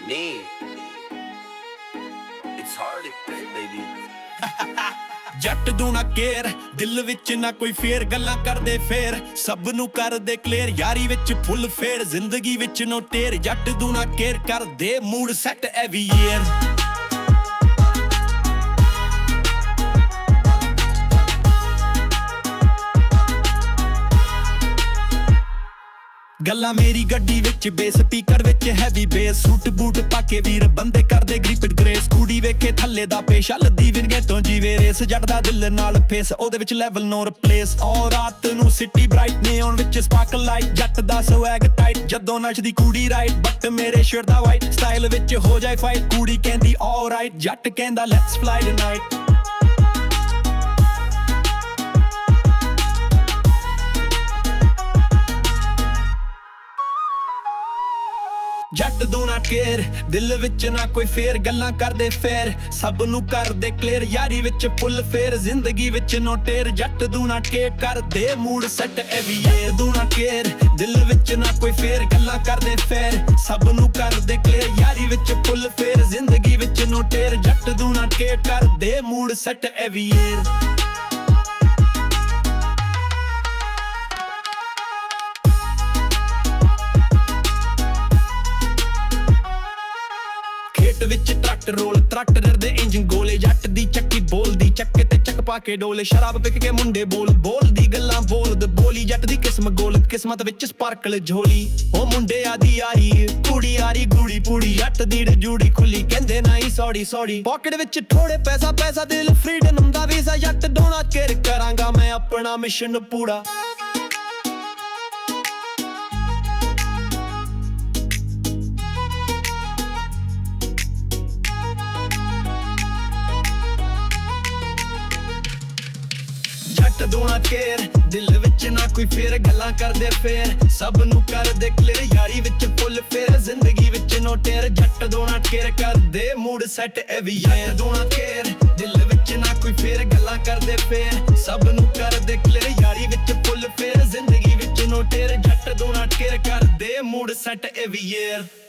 Me. It's hard to play, baby. ਜੱਟ ਦੂ ਨਾ ਕੇਰ, ਦਿਲ ਵਿੱਚ ਨਾ ਕੋਈ ਫੇਰ, ਗੱਲਾਂ ਕਰਦੇ ਫੇਰ ਸਭ ਨੂੰ ਕਰਦੇ ਕਲੀਅਰ, ਯਾਰੀ ਵਿੱਚ ਫੁੱਲ ਫੇਰ, ਜ਼ਿੰਦਗੀ ਵਿੱਚ ਨੋ ਟੇਰ। ਜੱਟ ਦੂ ਨਾ ਕੇਰ, ਕਰਦੇ ਮੂਡ ਸੈੱਟ ਐਵਰੀ ਈਅਰ। ਗੱਲਾਂ ਮੇਰੀ ਗੱਡੀ ਵਿੱਚ ਬੇਸ, ਸਪੀਕਰ ਵਿੱਚ ਹੈਵੀ ਬੇਸ, ਸੂਟ ਬੂਟ ਪਾ ਕੇ ਵੀਰ ਬੰਦੇ ਕਰਦੇ ਗ੍ਰਿਪਡ ਗ੍ਰੇਸ। ਕੁੜੀ ਵੇਖੇ ਥੱਲੇ ਦਾ ਪੇਸ਼, ਲੱਦੀ ਵਿੰਗੇ ਤੋਂ ਜੀਵੇ ਰੇਸ, ਜੱਟ ਦਾ ਦਿਲ ਨਾਲ ਫੇਸ, ਉਹਦੇ ਵਿੱਚ ਲੈਵਲ ਨੋ ਰਿਪਲੇਸ। ਔਰ ਰਾਤ ਨੂੰ ਸਿਟੀ ਬ੍ਰਾਈਟ ਨਿਓਨ ਵਿੱਚ ਸਪਾਰਕਲ ਲਾਈਟ, ਜੱਟ ਦਾ ਸਵੈਗ ਟਾਈਟ ਜਦੋਂ ਨੱਚਦੀ ਕੁੜੀ ਰਾਈਟ। ਬਟ ਮੇਰੇ ਸ਼ਰਟ ਦਾ ਵਾਈਟ ਸਟਾਈਲ ਵਿੱਚ ਹੋ ਜਾਏ ਫਾਈਟ, ਕੁੜੀ ਕਹਿੰਦੀ ਆਲਰਾਈਟ, ਜੱਟ ਕਹਿੰਦਾ ਲੈਟਸ ਫਲਾਈ ਟੁਨਾਈਟ। ਜੱਟ ਦੂ ਨਾ ਕੇਰ, ਦਿਲ ਵਿੱਚ ਨਾ ਕੋਈ ਫੇਰ, ਗੱਲਾਂ ਕਰਦੇ ਫੇਰ ਸਭ ਨੂੰ ਕਰਦੇ ਕਲੀਅਰ, ਯਾਰੀ ਵਿੱਚ ਫੁੱਲ ਫੇਰ, ਜ਼ਿੰਦਗੀ ਵਿੱਚ ਨੋ ਟੇਰ। ਜੱਟ ਦੂ ਨਾ ਕੇਰ, ਕਰਦੇ ਮੂਡ ਸੈੱਟ ਐਵਰੀ ਈਅਰ। ਦੂ ਨਾ ਕੇਰ, ਦਿਲ ਵਿੱਚ ਨਾ ਕੋਈ ਫੇਰ, ਗੱਲਾਂ ਕਰਦੇ ਫੇਰ ਸਭ ਨੂੰ ਕਰਦੇ ਕਲੀਅਰ, ਯਾਰੀ ਵਿੱਚ ਫੁੱਲ ਫੇਰ, ਜ਼ਿੰਦਗੀ ਵਿੱਚ ਨੋ ਟੇਰ। ਜੱਟ ਦੂ ਨਾ ਕੇਰ, ਕਰਦੇ ਮੂਡ ਸੈੱਟ ਐਵਰੀ ਈਅਰ। ਵਿੱਚ ਟਰੱਕ ਰੋਲ, ਟਰੈਕਟਰ ਦੇ ਇੰਜਨ ਗੋਲੇ, ਜੱਟ ਦੀ ਚੱਕੀ ਬੋਲਦੀ, ਚੱਕੇ ਤੇ ਚੱਕ ਪਾ ਕੇ ਡੋਲੇ। ਸ਼ਰਾਬ ਵਿਕ ਕੇ ਮੁੰਡੇ ਬੋਲਦੀ ਗੱਲਾਂ ਬੋਲਦ ਬੋਲੀ, ਜੱਟ ਦੀ ਕਿਸਮ ਗੋਲ, ਕਿਸਮਤ ਵਿੱਚ ਸਪਾਰਕਲ ਝੋਲੀ। ਉਹ ਮੁੰਡੇ ਆਦੀ ਆਈ, ਕੁੜੀ ਆਰੀ ਗੂੜੀ ਪੂੜੀ, ਜੱਟ ਦੀ ਜੂੜੀ ਖੁੱਲੀ, ਕਹਿੰਦੇ ਨਹੀਂ ਸੌੜੀ। ਪਾਕਟ ਵਿੱਚ ਥੋੜੇ ਪੈਸਾ ਦਿਲ ਫਰੀडम ਦਾ ਵੀਜ਼ਾ, ਜੱਟ ਡੋਣਾ ਕੇਰ, ਕਰਾਂਗਾ ਮੈਂ ਆਪਣਾ ਮਿਸ਼ਨ ਪੂਰਾ। ਜੱਟ ਦੂ ਨਾ ਕੇਰ, ਦਿਲ ਵਿੱਚ ਨਾ ਕੋਈ ਫੇਰ, ਗੱਲਾਂ ਕਰਦੇ ਫੇਰ ਸਭ ਨੂੰ ਕਰਦੇ ਕਲੀਅਰ, ਯਾਰੀ ਵਿੱਚ ਫੁੱਲ ਫੇਰ, ਜ਼ਿੰਦਗੀ ਵਿੱਚ ਨੋ ਟੇਰ। ਜੱਟ ਦੂ ਨਾ ਕੇਰ, ਕਰਦੇ ਮੂਡ ਸੈੱਟ ਐਵਰੀ ਈਅਰ। ਦੂ ਨਾ ਕੇਰ, ਦਿਲ ਵਿੱਚ ਨਾ ਕੋਈ ਫੇਰ, ਗੱਲਾਂ ਕਰਦੇ ਫੇਰ ਸਭ ਨੂੰ ਕਰਦੇ ਕਲੀਅਰ, ਯਾਰੀ ਵਿੱਚ ਫੁੱਲ ਫੇਰ, ਜ਼ਿੰਦਗੀ ਵਿੱਚ ਨੋ ਟੇਰ। ਜੱਟ ਦੂ ਨਾ ਕੇਰ, ਕਰਦੇ ਮੂਡ ਸੈੱਟ ਐਵਰੀ ਈਅਰ।